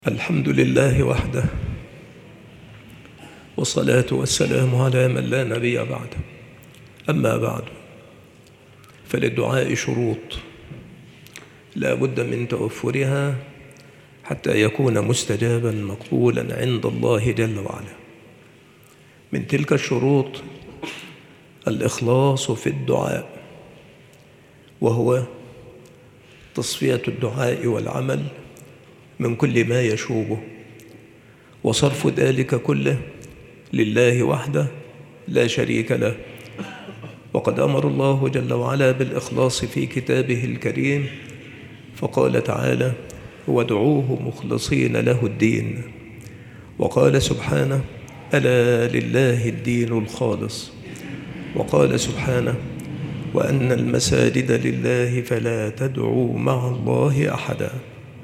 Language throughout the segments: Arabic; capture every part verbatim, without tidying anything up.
الحمد لله وحده، والصلاة والسلام على من لا نبي بعده. أما بعد، فللدعاء شروط لا بد من توفرها حتى يكون مستجابا مقبولا عند الله جل وعلا. من تلك الشروط الإخلاص في الدعاء، وهو تصفية الدعاء والعمل من كل ما يشوبه، وصرف ذلك كله لله وحده لا شريك له. وقد أمر الله جل وعلا بالإخلاص في كتابه الكريم، فقال تعالى: وادعوه مخلصين له الدين. وقال سبحانه: ألا لله الدين الخالص. وقال سبحانه: وأن المساجد لله فلا تدعوا مع الله أحدا.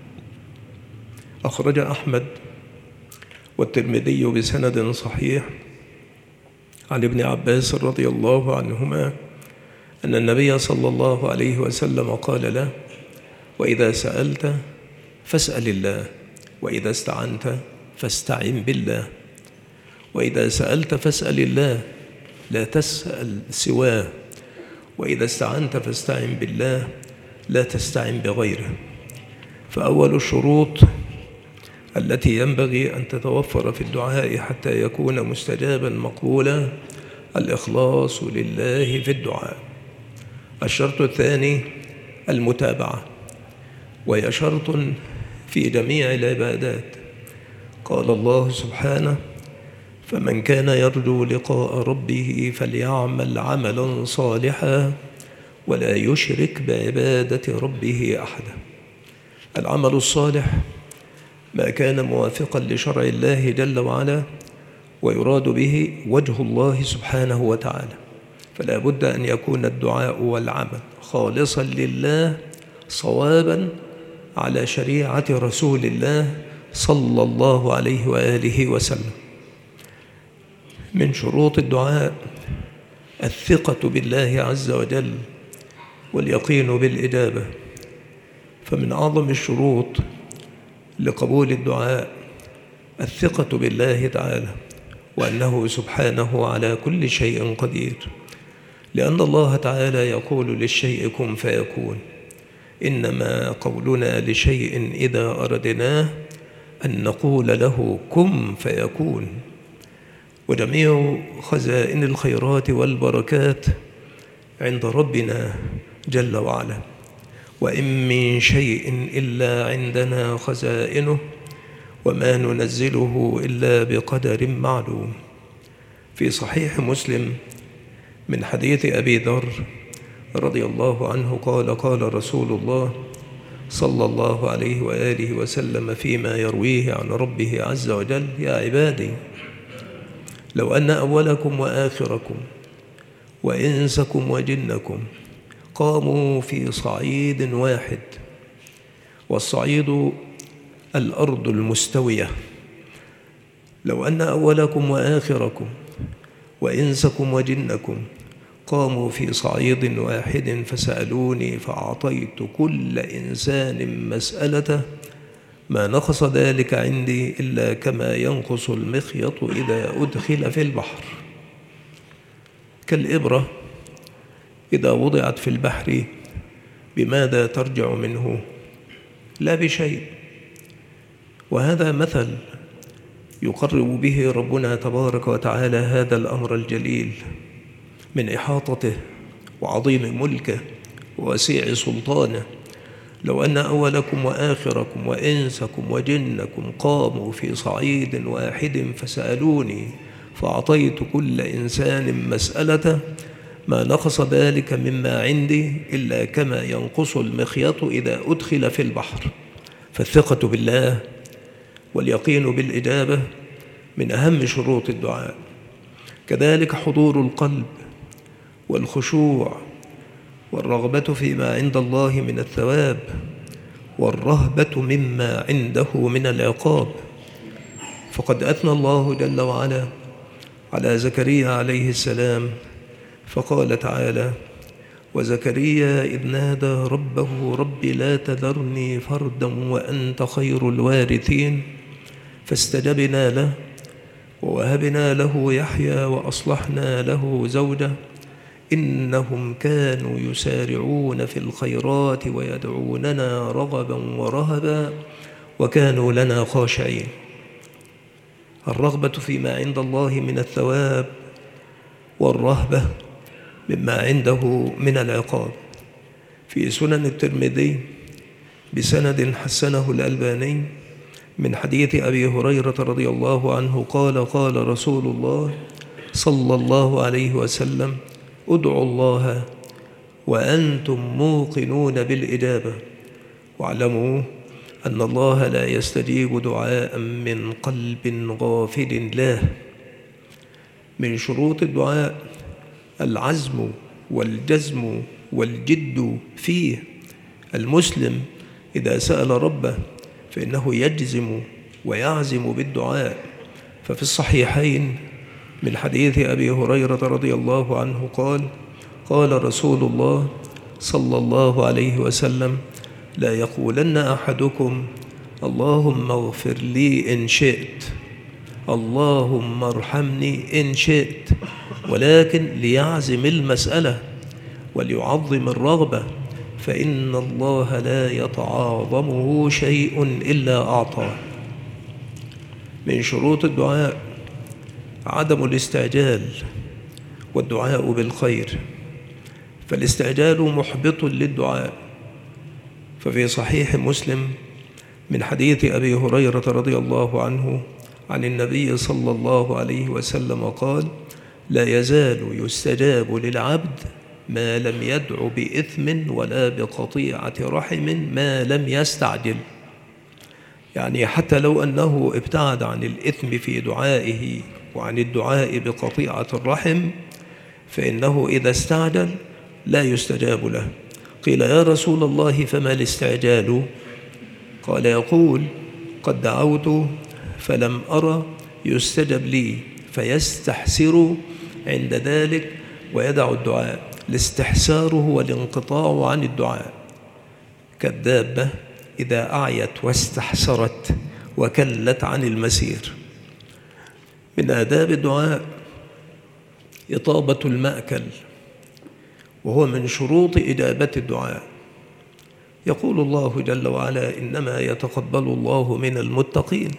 أخرج أحمد والترمذي بسند صحيح عن ابن عباس رضي الله عنهما أن النبي صلى الله عليه وسلم قال له: وإذا سألت فاسأل الله، وإذا استعنت فاستعن بالله. وإذا سألت فاسأل الله، لا تسأل سواه. وإذا استعنت فاستعن بالله، لا تستعن بغيره. فأول الشروط التي ينبغي أن تتوفر في الدعاء حتى يكون مستجابا مقبولا الإخلاص لله في الدعاء. الشرط الثاني المتابعة، وهي شرط في جميع العبادات. قال الله سبحانه: فمن كان يرجو لقاء ربه فليعمل عملا صالحا ولا يشرك بعبادة ربه أحدا. العمل الصالح ما كان موافقا لشرع الله جل وعلا ويراد به وجه الله سبحانه وتعالى، فلا بد أن يكون الدعاء والعمل خالصا لله صوابا على شريعة رسول الله صلى الله عليه وآله وسلم. من شروط الدعاء الثقة بالله عز وجل واليقين بالإجابة. فمن أعظم الشروط لقبول الدعاء الثقة بالله تعالى، وأنه سبحانه على كل شيء قدير، لأن الله تعالى يقول للشيء كن فيكون. إنما قولنا لشيء إذا أردناه أن نقول له كن فيكون. وجميع خزائن الخيرات والبركات عند ربنا جل وعلا، وإن من شيء إلا عندنا خزائنه وما ننزله إلا بقدر معلوم. في صحيح مسلم من حديث أبي ذر رضي الله عنه قال: قال رسول الله صلى الله عليه وآله وسلم فيما يرويه عن ربه عز وجل: يا عبادي، لو أن أولكم وآخركم وإنسكم وجنكم قاموا في صعيد واحد، والصعيد الأرض المستوية، لو أن أولكم وآخركم وإنسكم وجنكم قاموا في صعيد واحد فسألوني فأعطيت كل إنسان مسألته ما نقص ذلك عندي إلا كما ينقص المخيط إذا أدخل في البحر. كالإبرة إذا وضعت في البحر بماذا ترجع منه؟ لا بشيء. وهذا مثل يقرب به ربنا تبارك وتعالى هذا الأمر الجليل من إحاطته وعظيم ملكه ووسيع سلطانه. لو أن أولكم وآخركم وإنسكم وجنكم قاموا في صعيد واحد فسألوني فأعطيت كل إنسان مسألته ما نقص ذلك مما عندي إلا كما ينقص المخيط إذا أدخل في البحر. فالثقة بالله واليقين بالإجابة من أهم شروط الدعاء. كذلك حضور القلب والخشوع والرغبة فيما عند الله من الثواب والرهبة مما عنده من العقاب. فقد أثنى الله جل وعلا على زكريا عليه السلام فقال تعالى: وزكريا إذ نادى ربه رب لا تذرني فردا وأنت خير الوارثين فاستجبنا له ووهبنا له يحيى وأصلحنا له زوجه إنهم كانوا يسارعون في الخيرات ويدعوننا رغبا ورهبا وكانوا لنا خاشعين. الرغبة فيما عند الله من الثواب والرهبة مما عنده من العقاب. في سنن الترمذي بسند حسنه الألباني من حديث أبي هريرة رضي الله عنه قال قال رسول الله صلى الله عليه وسلم ادعوا الله وأنتم موقنون بالإجابة واعلموا أن الله لا يستجيب دعاء من قلب غافل له. من شروط الدعاء العزم والجزم والجد فيه. المسلم إذا سأل ربه فإنه يجزم ويعزم بالدعاء. ففي الصحيحين من حديث أبي هريرة رضي الله عنه قال قال رسول الله صلى الله عليه وسلم لا يقولن أحدكم اللهم اغفر لي إن شئت اللهم ارحمني إن شئت، ولكن ليعزم المسألة وليعظم الرغبة، فإن الله لا يتعاظمه شيء إلا أعطاه. من شروط الدعاء عدم الاستعجال والدعاء بالخير، فالاستعجال محبط للدعاء. ففي صحيح مسلم من حديث أبي هريرة رضي الله عنه عن النبي صلى الله عليه وسلم قال لا يزال يستجاب للعبد ما لم يدع بإثم ولا بقطيعة رحم ما لم يستعجل. يعني حتى لو أنه ابتعد عن الإثم في دعائه وعن الدعاء بقطيعة الرحم فإنه إذا استعجل لا يستجاب له. قيل يا رسول الله فما الاستعجال؟ قال يقول قد دعوت فلم أرى يستجب لي فيستحسر عند ذلك ويدع الدعاء. الاستحسار هو الانقطاع عن الدعاء كالدابة إذا أعيت واستحسرت وكلت عن المسير. من آداب الدعاء إطابة المأكل، وهو من شروط إجابة الدعاء. يقول الله جل وعلا إنما يتقبل الله من المتقين،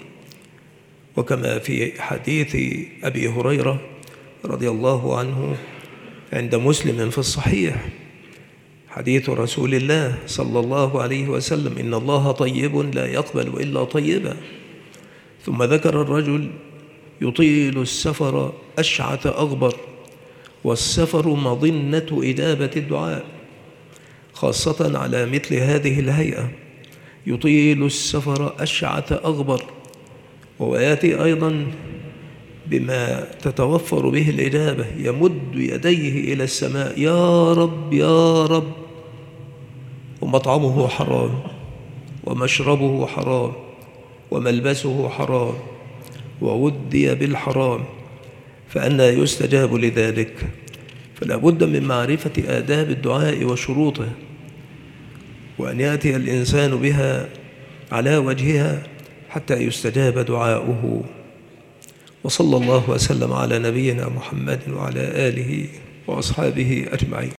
وكما في حديث أبي هريرة رضي الله عنه عند مسلم في الصحيح حديث رسول الله صلى الله عليه وسلم إن الله طيب لا يقبل إلا طيبا. ثم ذكر الرجل يطيل السفر أشعث أغبر، والسفر مظنة إجابة الدعاء، خاصة على مثل هذه الهيئة يطيل السفر أشعث أغبر. ويأتي أيضا بما تتوفر به الإجابة يمد يديه إلى السماء يا رب يا رب، ومطعمه حرام ومشربه حرام وملبسه حرام وودي بالحرام، فأنى يستجاب لذلك؟ فلا بد من معرفة آداب الدعاء وشروطه، وأن يأتي الإنسان بها على وجهها حتى يستجاب دعاؤه. وصلى الله وسلم على نبينا محمد وعلى آله وأصحابه أجمعين.